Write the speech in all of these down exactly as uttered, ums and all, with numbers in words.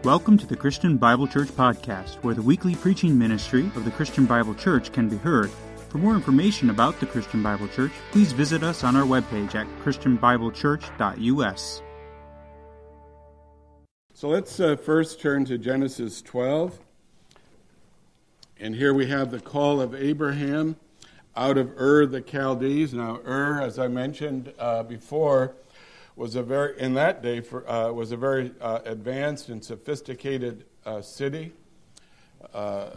Welcome to the Christian Bible Church Podcast, where the weekly preaching ministry of the Christian Bible Church can be heard. For more information about the Christian Bible Church, please visit us on our webpage at christian bible church dot u s. So let's uh, first turn to Genesis twelve. And here we have the call of Abraham out of Ur the Chaldees. Now, Ur, as I mentioned uh, before, was a very in that day for, uh, was a very uh, advanced and sophisticated uh, city, uh,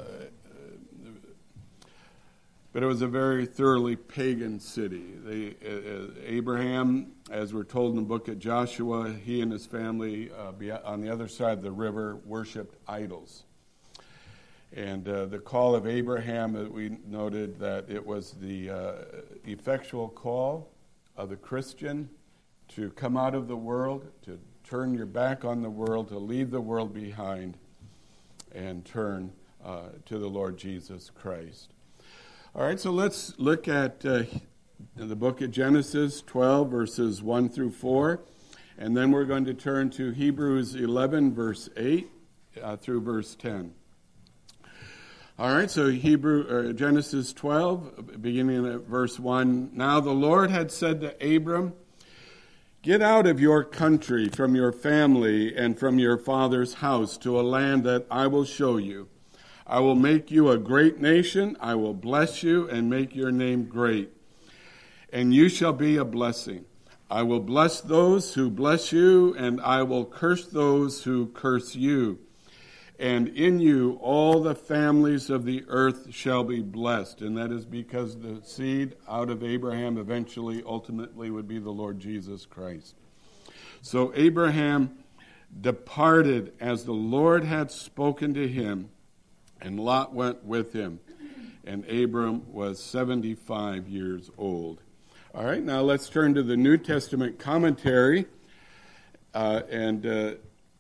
but it was a very thoroughly pagan city. They, uh, Abraham, as we're told in the book of Joshua, he and his family uh, on the other side of the river worshipped idols. And uh, the call of Abraham, uh, we noted that it was the uh, effectual call of the Christian to come out of the world, to turn your back on the world, to leave the world behind, and turn uh, to the Lord Jesus Christ. All right, so let's look at uh, the book of Genesis twelve, verses one through four, and then we're going to turn to Hebrews eleven, verse eight uh, through verse ten. All right, so Hebrew or Genesis twelve, beginning at verse one. Now the Lord had said to Abram, "Get out of your country, from your family, and from your father's house to a land that I will show you. I will make you a great nation. I will bless you and make your name great, and you shall be a blessing. I will bless those who bless you, and I will curse those who curse you. And in you all the families of the earth shall be blessed." And that is because the seed out of Abraham eventually, ultimately, would be the Lord Jesus Christ. So Abraham departed as the Lord had spoken to him, and Lot went with him. And Abram was seventy-five years old. All right, now let's turn to the New Testament commentary. Uh, and... Uh,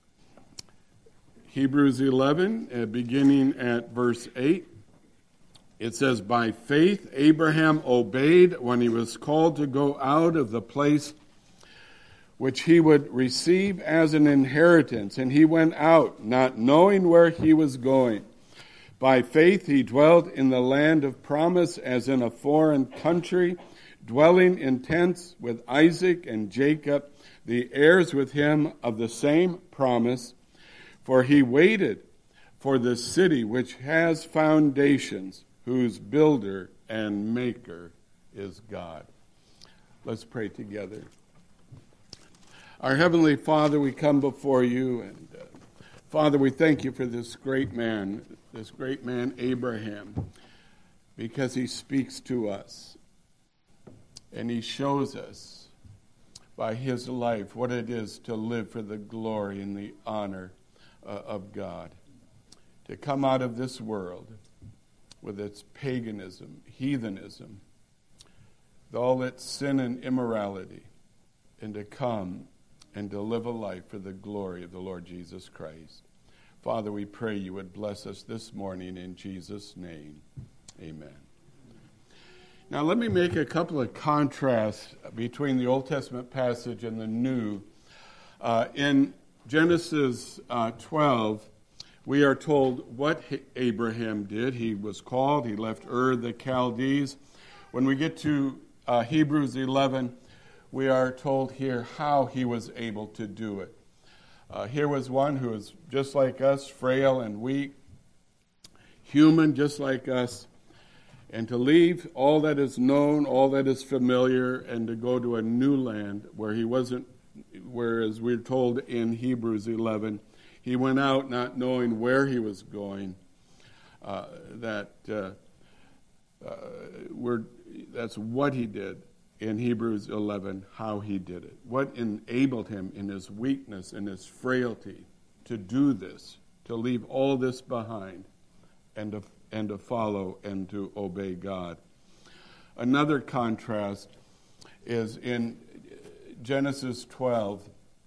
Hebrews eleven, uh, beginning at verse eight, it says, "By faith Abraham obeyed when he was called to go out of the place which he would receive as an inheritance, and he went out, not knowing where he was going. By faith he dwelt in the land of promise as in a foreign country, dwelling in tents with Isaac and Jacob, the heirs with him of the same promise. For he waited for the city which has foundations, whose builder and maker is God." Let's pray together. Our Heavenly Father, we come before you, and uh, Father, we thank you for this great man, this great man Abraham, because he speaks to us, and he shows us by his life what it is to live for the glory and the honor Uh, of God, to come out of this world with its paganism, heathenism, all its sin and immorality, and to come and to live a life for the glory of the Lord Jesus Christ. Father, we pray you would bless us this morning in Jesus' name. Amen. Now let me make a couple of contrasts between the Old Testament passage and the New. Uh, in Genesis uh, twelve, we are told what Abraham did. He was called, he left Ur the Chaldees. When we get to uh, Hebrews eleven, we are told here how he was able to do it. Uh, here was one who was just like us, frail and weak, human just like us, and to leave all that is known, all that is familiar, and to go to a new land where he wasn't. Whereas we're told in Hebrews eleven, he went out not knowing where he was going. Uh, that uh, uh, we're, that's what he did in Hebrews eleven, how he did it. What enabled him in his weakness and his frailty to do this, to leave all this behind and to, and to follow and to obey God. Another contrast is in Genesis twelve.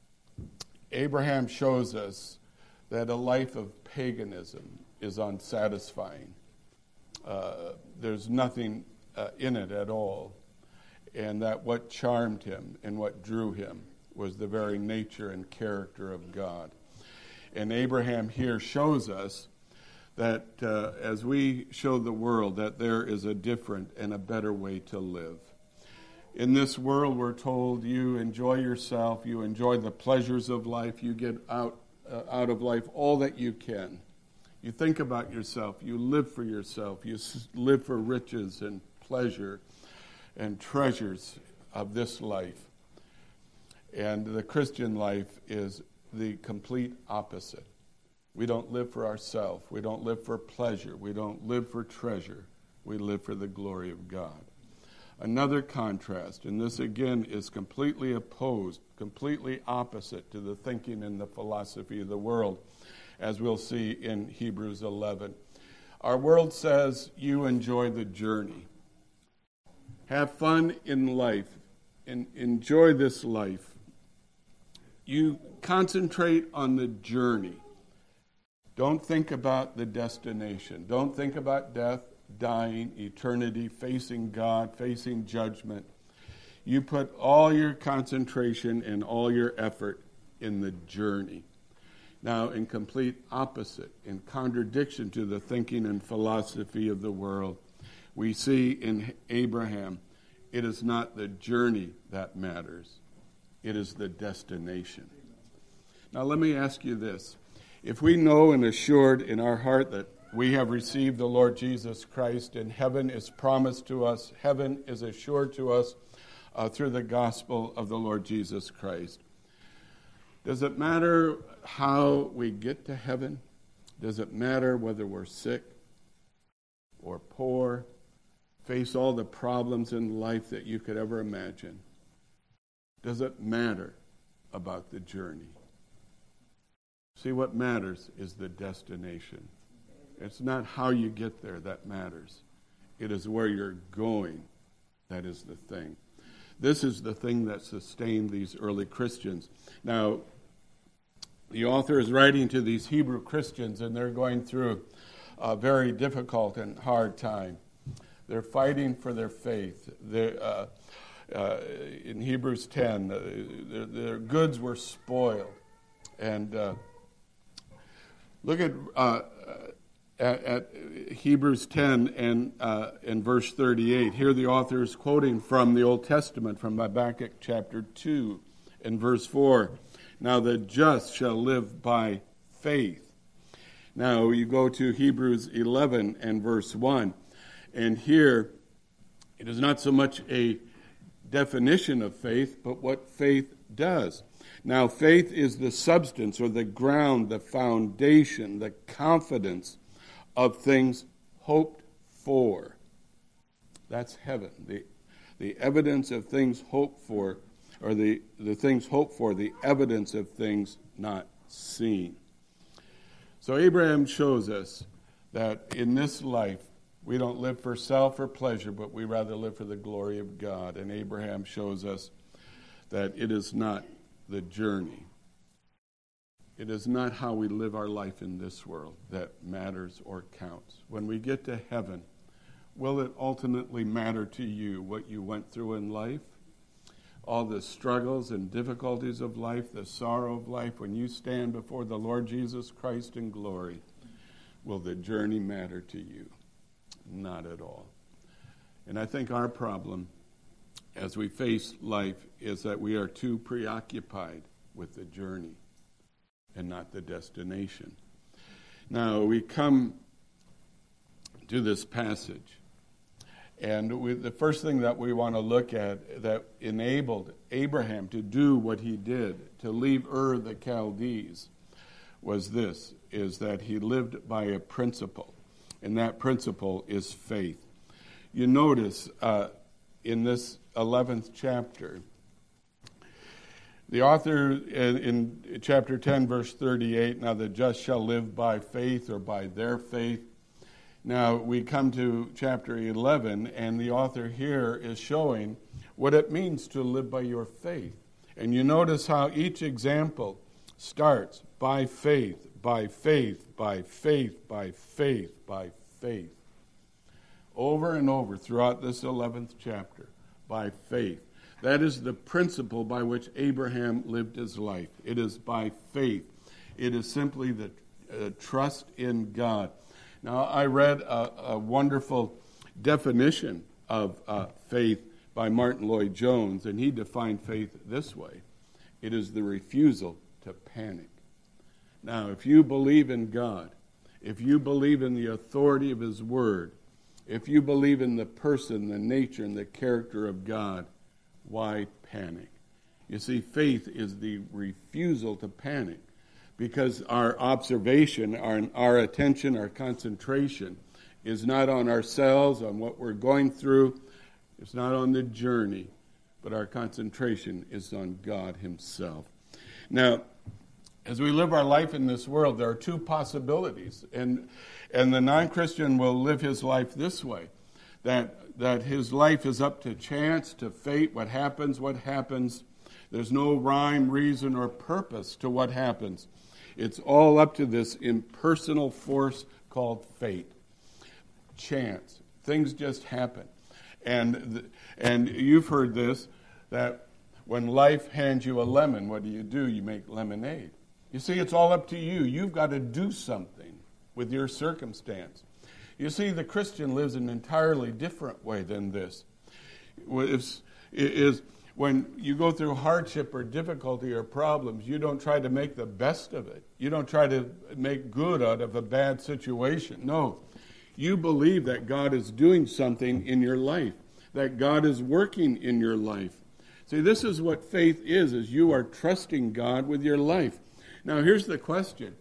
Abraham shows us that a life of paganism is unsatisfying. Uh, there's nothing uh, in it at all. And that what charmed him and what drew him was the very nature and character of God. And Abraham here shows us that uh, as we show the world that there is a different and a better way to live. In this world, we're told you enjoy yourself, you enjoy the pleasures of life, you get out uh, out of life all that you can. You think about yourself, you live for yourself, you s- live for riches and pleasure and treasures of this life. And the Christian life is the complete opposite. We don't live for ourselves. We don't live for pleasure. We don't live for treasure. We live for the glory of God. Another contrast, and this again is completely opposed, completely opposite to the thinking and the philosophy of the world, as we'll see in Hebrews eleven. Our world says you enjoy the journey. Have fun in life and enjoy this life. You concentrate on the journey. Don't think about the destination. Don't think about death, dying, eternity, facing God, facing judgment. You put all your concentration and all your effort in the journey. Now, in complete opposite, in contradiction to the thinking and philosophy of the world, we see in Abraham, it is not the journey that matters. It is the destination. Now, let me ask you this. If we know and assured in our heart that we have received the Lord Jesus Christ and heaven is promised to us, heaven is assured to us uh, through the gospel of the Lord Jesus Christ, does it matter how we get to heaven? Does it matter whether we're sick or poor, face all the problems in life that you could ever imagine? Does it matter about the journey? See, what matters is the destination. It's not how you get there that matters. It is where you're going that is the thing. This is the thing that sustained these early Christians. Now, the author is writing to these Hebrew Christians, and they're going through a very difficult and hard time. They're fighting for their faith. They're, uh, uh, in Hebrews ten, uh, their, their goods were spoiled. And uh, look at, uh, at at Hebrews ten and uh, in verse thirty-eight. Here the author is quoting from the Old Testament, from Habakkuk chapter two and verse four. Now the just shall live by faith. Now you go to Hebrews eleven and verse one. And here it is not so much a definition of faith, but what faith does. Now, faith is the substance or the ground, the foundation, the confidence of things hoped for. That's heaven. The, the evidence of things hoped for, or the, the things hoped for, the evidence of things not seen. So Abraham shows us that in this life, we don't live for self or pleasure, but we rather live for the glory of God. And Abraham shows us that it is not the journey. It is not how we live our life in this world that matters or counts. When we get to heaven, will it ultimately matter to you what you went through in life? All the struggles and difficulties of life, the sorrow of life, when you stand before the Lord Jesus Christ in glory, will the journey matter to you? Not at all. And I think our problem as we face life is that we are too preoccupied with the journey and not the destination. Now, we come to this passage, and we, the first thing that we want to look at that enabled Abraham to do what he did, to leave Ur the Chaldees, was this, is that he lived by a principle, and that principle is faith. You notice uh, in this eleventh chapter, the author in, in chapter ten, verse thirty-eight, now the just shall live by faith or by their faith. Now we come to chapter eleven, and the author here is showing what it means to live by your faith. And you notice how each example starts by faith, by faith, by faith, by faith, by faith. Over and over throughout this eleventh chapter, by faith. That is the principle by which Abraham lived his life. It is by faith. It is simply the uh, trust in God. Now, I read a, a wonderful definition of uh, faith by Martin Lloyd-Jones, and he defined faith this way. It is the refusal to panic. Now, if you believe in God, if you believe in the authority of His Word, if you believe in the person, the nature, and the character of God, why panic? You see, faith is the refusal to panic, because our observation, our, our attention, our concentration is not on ourselves, on what we're going through. It's not on the journey, but our concentration is on God Himself. Now, as we live our life in this world, there are two possibilities, and and the non-Christian will live his life this way, that that his life is up to chance, to fate. What happens, what happens. There's no rhyme, reason, or purpose to what happens. It's all up to this impersonal force called fate. Chance. Things just happen. And and you've heard this, that when life hands you a lemon, what do you do? You make lemonade. You see, it's all up to you. You've got to do something with your circumstance. You see, the Christian lives an entirely different way than this. It's, it is when you go through hardship or difficulty or problems, you don't try to make the best of it. You don't try to make good out of a bad situation. No. You believe that God is doing something in your life, that God is working in your life. See, this is what faith is, is you are trusting God with your life. Now, here's the question.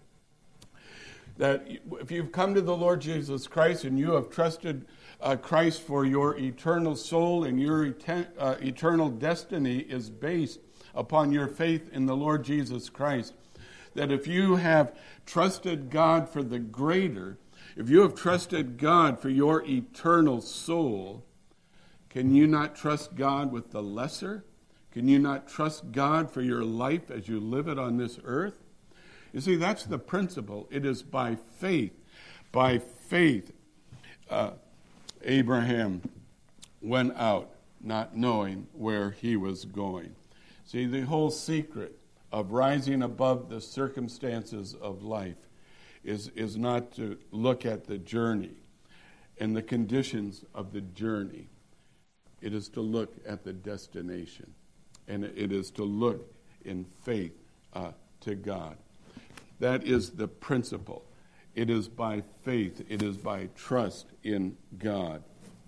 That if you've come to the Lord Jesus Christ and you have trusted uh, Christ for your eternal soul, and your eten- uh, eternal destiny is based upon your faith in the Lord Jesus Christ, that if you have trusted God for the greater, if you have trusted God for your eternal soul, can you not trust God with the lesser? Can you not trust God for your life as you live it on this earth? You see, that's the principle. It is by faith. By faith, uh, Abraham went out not knowing where he was going. See, the whole secret of rising above the circumstances of life is, is not to look at the journey and the conditions of the journey. It is to look at the destination. And it is to look in faith uh, to God. That is the principle. It is by faith. It is by trust in God.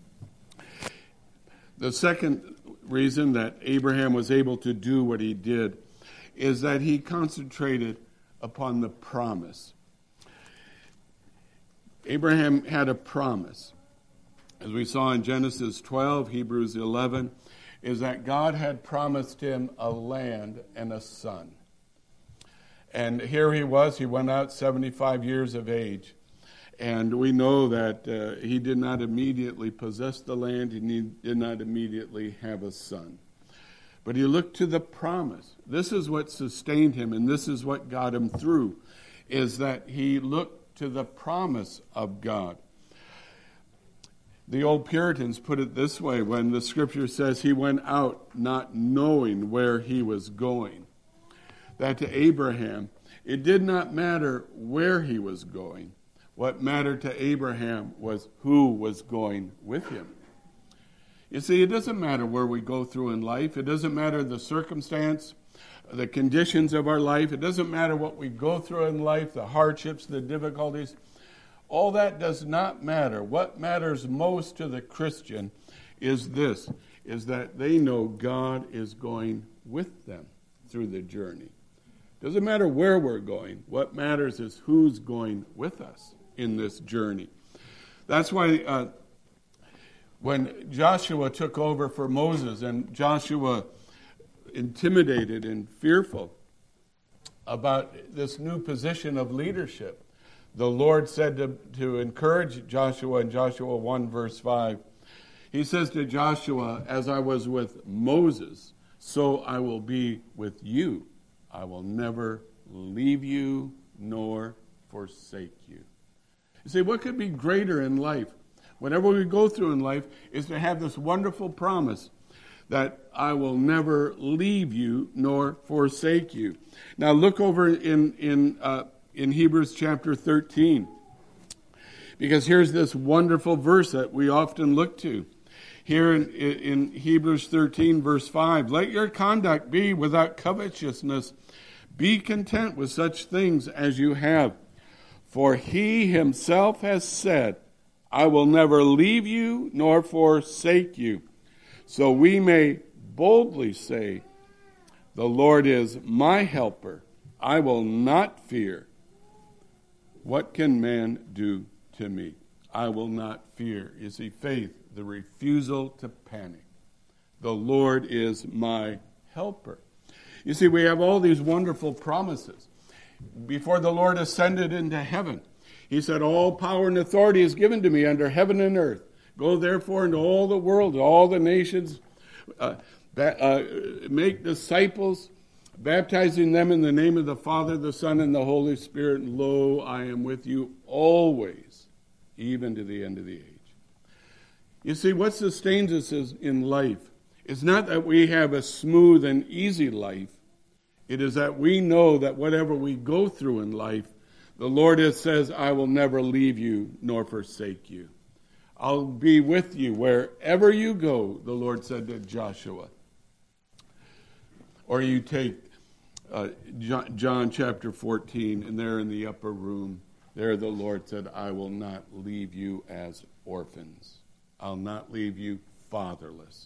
The second reason that Abraham was able to do what he did is that he concentrated upon the promise. Abraham had a promise. As we saw in Genesis twelve, Hebrews eleven, is that God had promised him a land and a son. And here he was, he went out seventy-five years of age. And we know that uh, he did not immediately possess the land, and he did not immediately have a son. But he looked to the promise. This is what sustained him, and this is what got him through, is that he looked to the promise of God. The old Puritans put it this way when the scripture says he went out not knowing where he was going. That to Abraham, it did not matter where he was going. What mattered to Abraham was who was going with him. You see, it doesn't matter where we go through in life. It doesn't matter the circumstance, the conditions of our life. It doesn't matter what we go through in life, the hardships, the difficulties. All that does not matter. What matters most to the Christian is this, is that they know God is going with them through the journey. Doesn't matter where we're going. What matters is who's going with us in this journey. That's why uh, when Joshua took over for Moses, and Joshua intimidated and fearful about this new position of leadership, the Lord said to, to encourage Joshua in Joshua one verse five, he says to Joshua, as I was with Moses, so I will be with you. I will never leave you nor forsake you. You see, what could be greater in life? Whatever we go through in life is to have this wonderful promise that I will never leave you nor forsake you. Now look over in in uh, in Hebrews chapter thirteen, because here's this wonderful verse that we often look to. Here in, in Hebrews thirteen, verse five, let your conduct be without covetousness. Be content with such things as you have. For he himself has said, I will never leave you nor forsake you. So we may boldly say, the Lord is my helper. I will not fear. What can man do to me? I will not fear. You see, faith, the refusal to panic. The Lord is my helper. You see, we have all these wonderful promises. Before the Lord ascended into heaven, he said, all power and authority is given to me under heaven and earth. Go therefore into all the world, all the nations, uh, ba- uh, make disciples, baptizing them in the name of the Father, the Son, and the Holy Spirit. And lo, I am with you always, even to the end of the age. You see, what sustains us is in life is not that we have a smooth and easy life. It is that we know that whatever we go through in life, the Lord has says, I will never leave you nor forsake you. I'll be with you wherever you go, the Lord said to Joshua. Or you take uh, John, John chapter fourteen, and there in the upper room, there the Lord said, I will not leave you as orphans. I'll not leave you fatherless.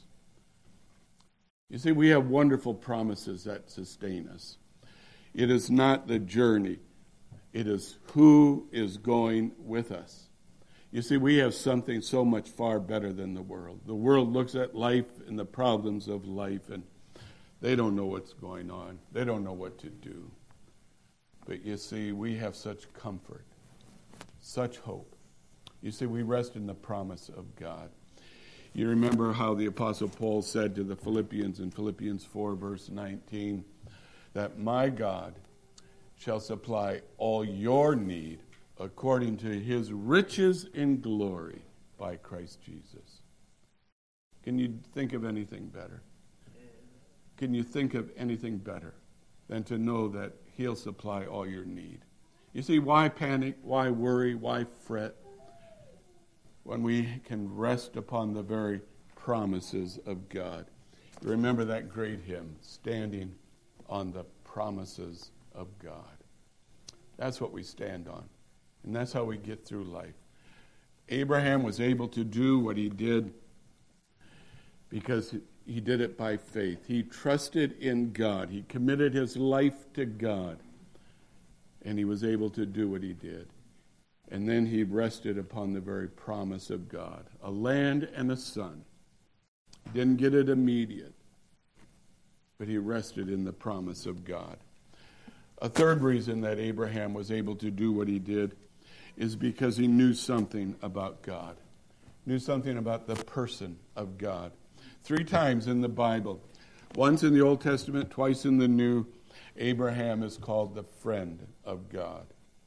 You see, we have wonderful promises that sustain us. It is not the journey. It is who is going with us. You see, we have something so much far better than the world. The world looks at life and the problems of life, and they don't know what's going on. They don't know what to do. But you see, we have such comfort, such hope. You see, we rest in the promise of God. You remember how the Apostle Paul said to the Philippians in Philippians four, verse nineteen, that my God shall supply all your need according to his riches in glory by Christ Jesus. Can you think of anything better? Can you think of anything better than to know that he'll supply all your need? You see, why panic? Why worry? Why fret? When we can rest upon the very promises of God. Remember that great hymn, Standing on the Promises of God. That's what we stand on. And that's how we get through life. Abraham was able to do what he did because he did it by faith. He trusted in God. He committed his life to God. And he was able to do what he did. And then he rested upon the very promise of God. A land and a son. He didn't get it immediate. But he rested in the promise of God. A third reason that Abraham was able to do what he did is because he knew something about God. Knew something about the person of God. Three times in the Bible, once in the Old Testament, twice in the New, Abraham is called the friend of God.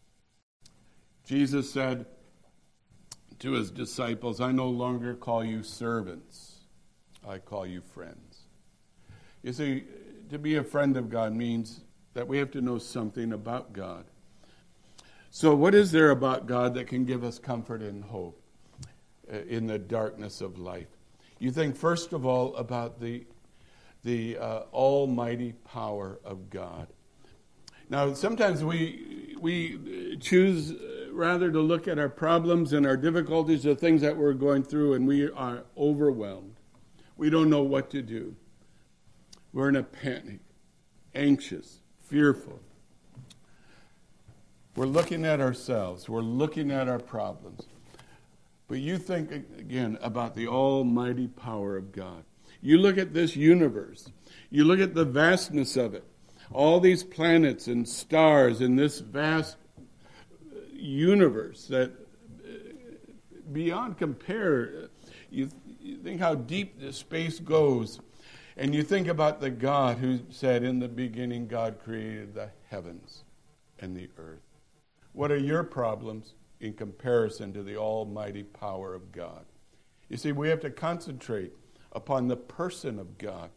Jesus said to his disciples, I no longer call you servants, I call you friends. You see, to be a friend of God means that we have to know something about God. So what is there about God that can give us comfort and hope in the darkness of life? You think, first of all, about the, the uh, almighty power of God. Now, sometimes we we choose rather to look at our problems and our difficulties, the things that we're going through, and we are overwhelmed. We don't know what to do. We're in a panic, anxious, fearful. We're looking at ourselves. We're looking at our problems. But you think, again, about the almighty power of God. You look at this universe. You look at the vastness of it. All these planets and stars in this vast universe that beyond compare, you, you think how deep the space goes, and you think about the God who said, in the beginning God created the heavens and the earth. What are your problems in comparison to the almighty power of God? You see, we have to concentrate upon the person of God.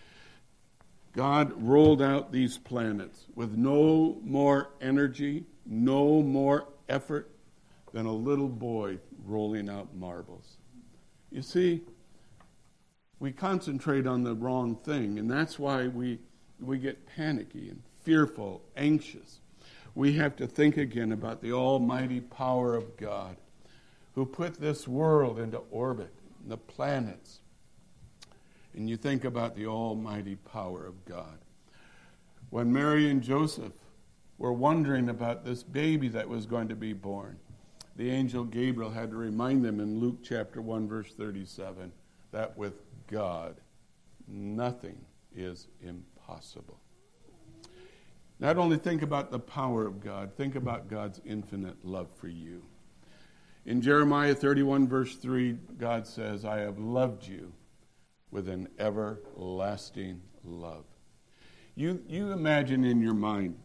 God rolled out these planets with no more energy, no more effort than a little boy rolling out marbles. You see, we concentrate on the wrong thing, and that's why we we get panicky and fearful, anxious. We have to think again about the almighty power of God, who put this world into orbit, the planets. And you think about the almighty power of God. When Mary and Joseph were wondering about this baby that was going to be born, the angel Gabriel had to remind them in Luke chapter one, verse thirty-seven, that with God, nothing is impossible. Not only think about the power of God, think about God's infinite love for you. In Jeremiah thirty-one, verse three, God says, I have loved you with an everlasting love. You, you imagine in your mind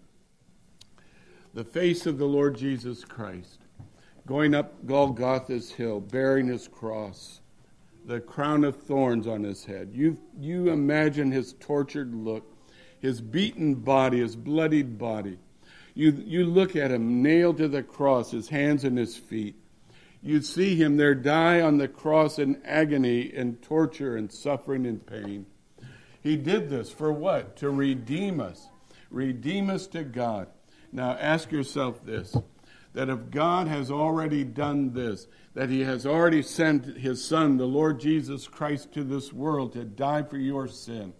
the face of the Lord Jesus Christ going up Golgotha's hill, bearing his cross, the crown of thorns on his head. You, you imagine his tortured look, his beaten body, his bloodied body. You, you look at him nailed to the cross, his hands and his feet. You see him there die on the cross in agony and torture and suffering and pain. He did this for what? To redeem us. Redeem us to God. Now ask yourself this, that if God has already done this, that he has already sent his Son, the Lord Jesus Christ, to this world to die for your sin,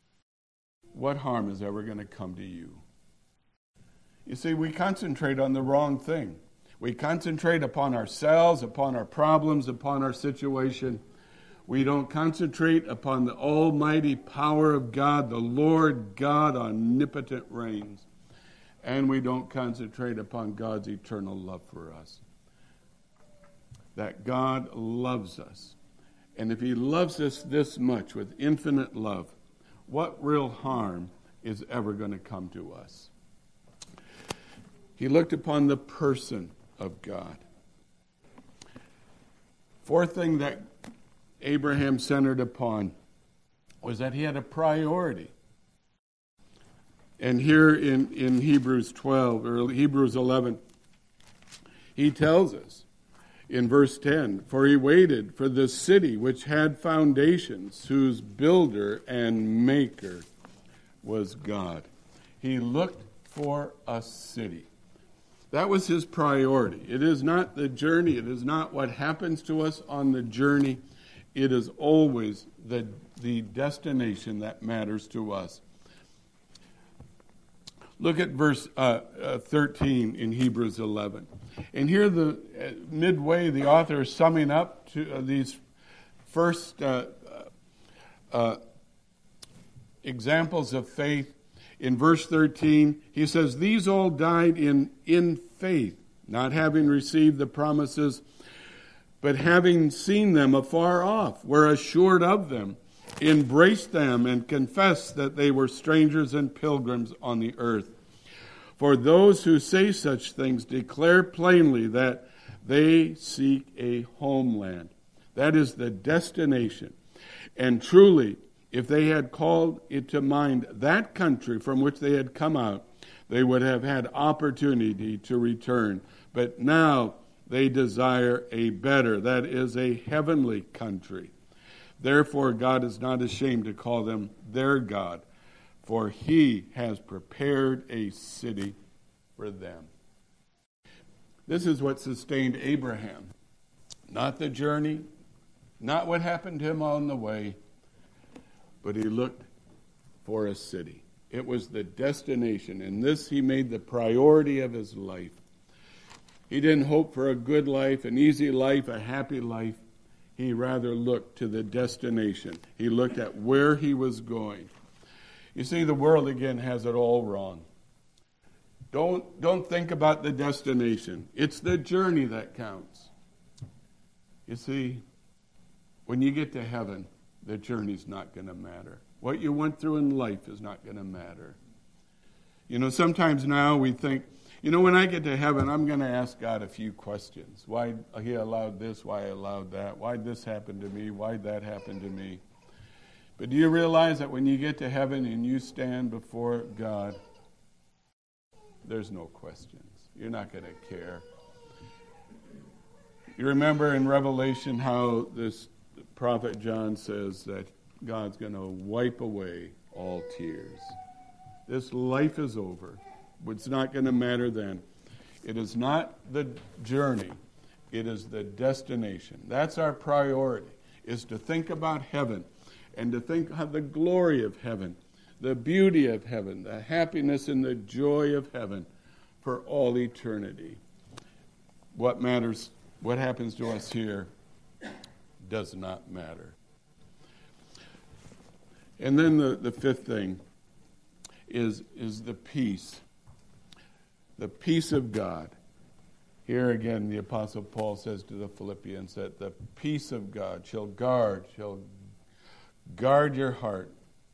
what harm is ever going to come to you? You see, we concentrate on the wrong thing. We concentrate upon ourselves, upon our problems, upon our situation. We don't concentrate upon the almighty power of God, the Lord God omnipotent reigns. And we don't concentrate upon God's eternal love for us. That God loves us. And if he loves us this much with infinite love, what real harm is ever going to come to us? He looked upon the person of God. Fourth thing that Abraham centered upon was that he had a priority. And here in, in Hebrews twelve, or Hebrews eleven, he tells us in verse ten, for he waited for the city which had foundations, whose builder and maker was God. He looked for a city. That was his priority. It is not the journey. It is not what happens to us on the journey. It is always the, the destination that matters to us. Look at verse uh, uh, thirteen in Hebrews eleven. And here, the uh, midway, the author is summing up to uh, these first uh, uh, examples of faith. In verse thirteen, he says, these all died in, in faith, not having received the promises, but having seen them afar off, were assured of them, embraced them, and confessed that they were strangers and pilgrims on the earth. For those who say such things declare plainly that they seek a homeland. That is the destination. And truly, if they had called it to mind that country from which they had come out, they would have had opportunity to return. But now they desire a better, that is, a heavenly country. Therefore, God is not ashamed to call them their God, for he has prepared a city for them. This is what sustained Abraham. Not the journey, not what happened to him on the way, but he looked for a city. It was the destination, and this he made the priority of his life. He didn't hope for a good life, an easy life, a happy life. He rather looked to the destination. He looked at where he was going. You see, the world, again, has it all wrong. Don't, don't think about the destination. It's the journey that counts. You see, when you get to heaven, the journey's not going to matter. What you went through in life is not going to matter. You know, sometimes now we think, you know, when I get to heaven, I'm going to ask God a few questions. Why he allowed this, why he allowed that, why this happened to me, why that happened to me. But do you realize that when you get to heaven and you stand before God, there's no questions. You're not going to care. You remember in Revelation how this prophet John says that God's going to wipe away all tears. This life is over. It's not going to matter then. It is not the journey. It is the destination. That's our priority, is to think about heaven and to think of the glory of heaven, the beauty of heaven, the happiness and the joy of heaven for all eternity. What matters, what happens to us here does not matter. And then the, the fifth thing is, is the peace. The peace of God. Here again, the Apostle Paul says to the Philippians that the peace of God shall guard, shall guard your heart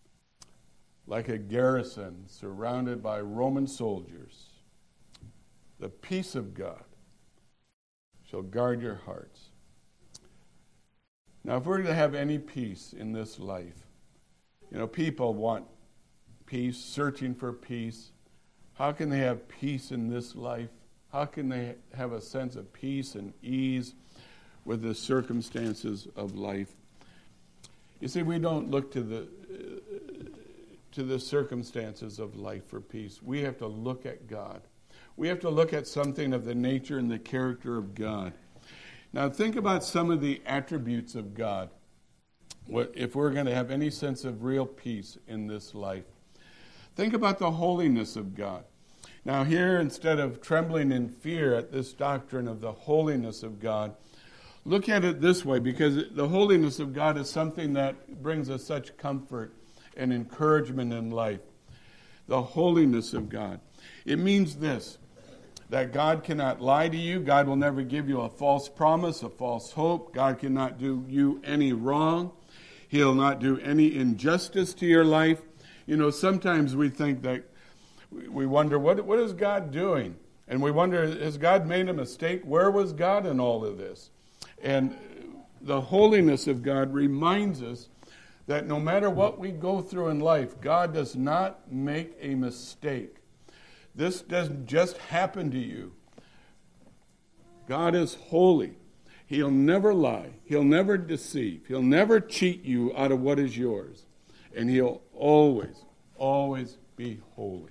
like a garrison surrounded by Roman soldiers. The peace of God shall guard your hearts. Now, if we're to have any peace in this life, you know, people want peace, searching for peace. How can they have peace in this life? How can they have a sense of peace and ease with the circumstances of life? You see, we don't look to the uh, to the circumstances of life for peace. We have to look at God. We have to look at something of the nature and the character of God. Now, think about some of the attributes of God. What, if we're going to have any sense of real peace in this life, think about the holiness of God. Now here, instead of trembling in fear at this doctrine of the holiness of God, look at it this way, because the holiness of God is something that brings us such comfort and encouragement in life. The holiness of God. It means this, that God cannot lie to you. God will never give you a false promise, a false hope. God cannot do you any wrong. He'll not do any injustice to your life. You know, sometimes we think that we wonder, what, what is God doing? And we wonder, has God made a mistake? Where was God in all of this? And the holiness of God reminds us that no matter what we go through in life, God does not make a mistake. This doesn't just happen to you. God is holy. He'll never lie. He'll never deceive. He'll never cheat you out of what is yours. And he'll always, always be holy.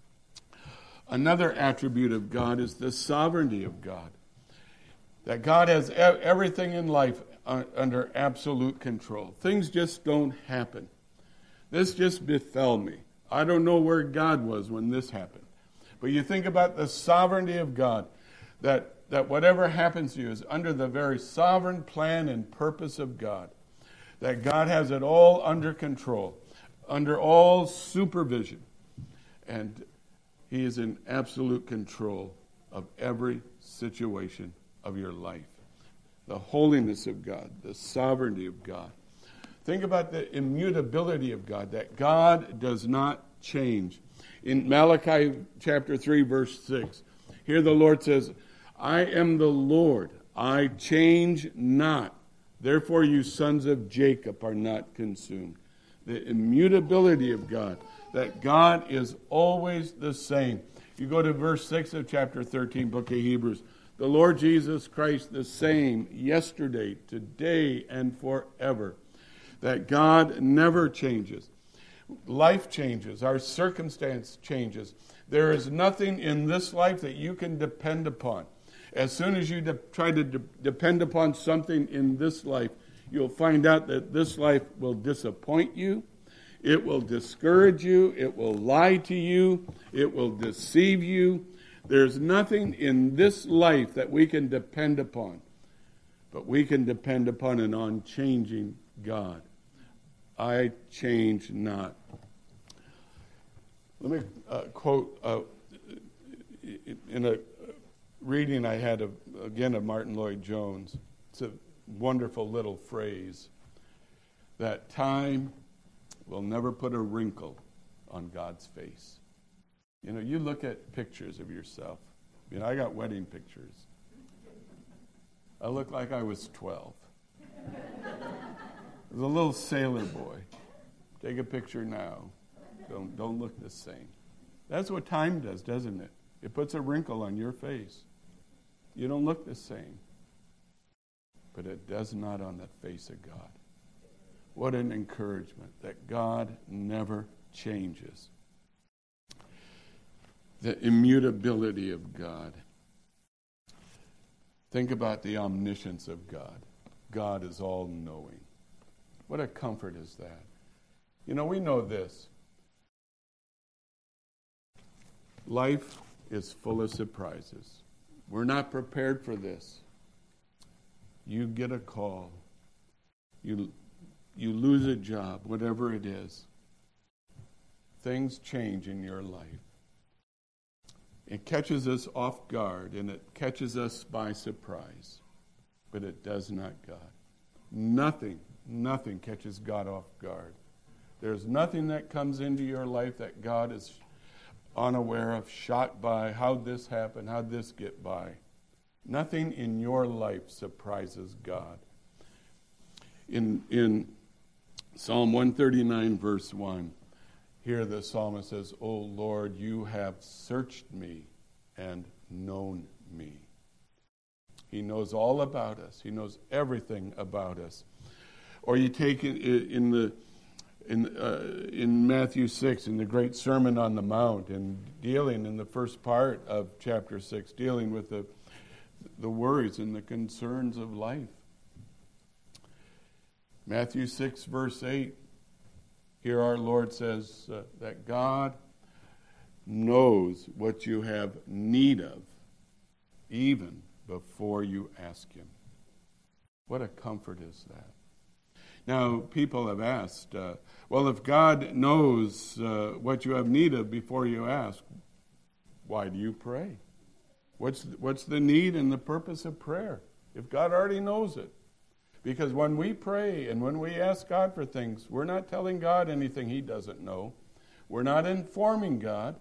Another attribute of God is the sovereignty of God. That God has everything in life under absolute control. Things just don't happen. This just befell me. I don't know where God was when this happened. But you think about the sovereignty of God, that, that whatever happens to you is under the very sovereign plan and purpose of God. That God has it all under control, under all supervision. And he is in absolute control of every situation of your life. The holiness of God, the sovereignty of God. Think about the immutability of God, that God does not change. In Malachi chapter three, verse six, here the Lord says, I am the Lord, I change not. Therefore you sons of Jacob are not consumed. The immutability of God, that God is always the same. You go to verse six of chapter thirteen, book of Hebrews. The Lord Jesus Christ the same yesterday, today, and forever. That God never changes. Life changes. Our circumstance changes. There is nothing in this life that you can depend upon. As soon as you de- try to de- depend upon something in this life, you'll find out that this life will disappoint you. It will discourage you. It will lie to you. It will deceive you. There's nothing in this life that we can depend upon. But we can depend upon an unchanging God. I change not. Let me uh, quote uh, in a reading I had of, again of Martin Lloyd-Jones. It's a wonderful little phrase, that time will never put a wrinkle on God's face. You know, you look at pictures of yourself. You know, I got wedding pictures. I look like I was twelve. I was a little sailor boy. Take a picture now. Don't, don't look the same. That's what time does, doesn't it? It puts a wrinkle on your face. You don't look the same. But it does not on the face of God. What an encouragement that God never changes. The immutability of God. Think about the omniscience of God. God is all-knowing. What a comfort is that. You know, we know this. Life is full of surprises. We're not prepared for this. You get a call. You, you lose a job, whatever it is. Things change in your life. It catches us off guard, and it catches us by surprise. But it does not God. Nothing, nothing catches God off guard. There's nothing that comes into your life that God is unaware of, shocked by. How'd this happen? How'd this get by? Nothing in your life surprises God. In, in Psalm one thirty-nine, verse one, here the psalmist says, "O Lord, you have searched me and known me." He knows all about us. He knows everything about us. Or you take in, in the in uh, in Matthew six, in the great Sermon on the Mount, and dealing in the first part of chapter six, dealing with the the worries and the concerns of life. Matthew six, verse eight, here our Lord says uh, that God knows what you have need of, even before you ask Him. What a comfort is that. Now, people have asked, uh, well, if God knows uh, what you have need of before you ask, why do you pray? What's what's the need and the purpose of prayer if God already knows it? Because when we pray and when we ask God for things, we're not telling God anything He doesn't know. We're not informing God.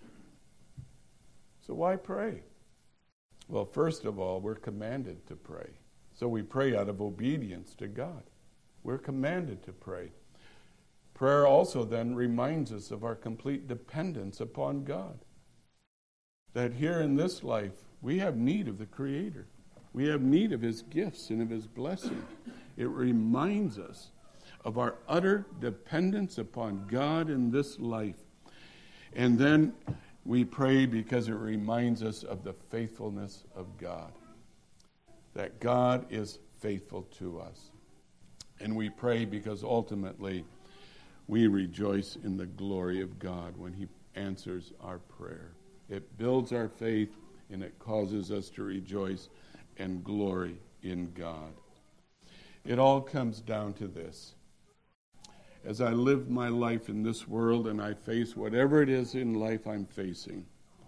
So why pray? Well, first of all, we're commanded to pray. So we pray out of obedience to God. We're commanded to pray. Prayer also then reminds us of our complete dependence upon God. That here in this life, we have need of the Creator. We have need of His gifts and of His blessing. It reminds us of our utter dependence upon God in this life. And then we pray because it reminds us of the faithfulness of God. That God is faithful to us. And we pray because ultimately we rejoice in the glory of God when He answers our prayer. It builds our faith and it causes us to rejoice and glory in God. It all comes down to this. As I live my life in this world and I face whatever it is in life I'm facing,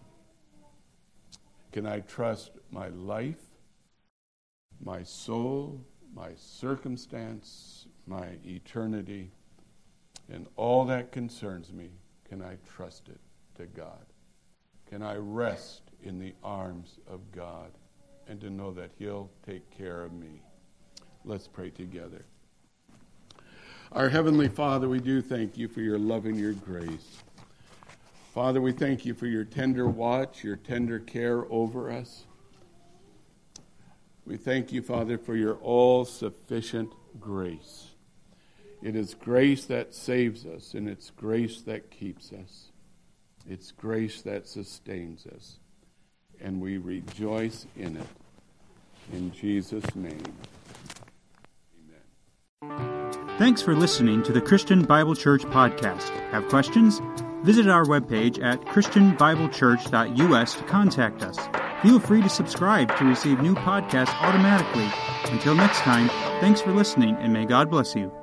can I trust my life, my soul, my circumstance, my eternity, and all that concerns me, can I trust it to God? Can I rest in the arms of God and to know that He'll take care of me? Let's pray together. Our Heavenly Father, we do thank You for Your love and Your grace. Father, we thank You for Your tender watch, Your tender care over us. We thank You, Father, for Your all-sufficient grace. It is grace that saves us, and it's grace that keeps us. It's grace that sustains us, and we rejoice in it. In Jesus' name, amen. Thanks for listening to the Christian Bible Church podcast. Have questions? Visit our webpage at christian bible church dot u s to contact us. Feel free to subscribe to receive new podcasts automatically. Until next time, thanks for listening, and may God bless you.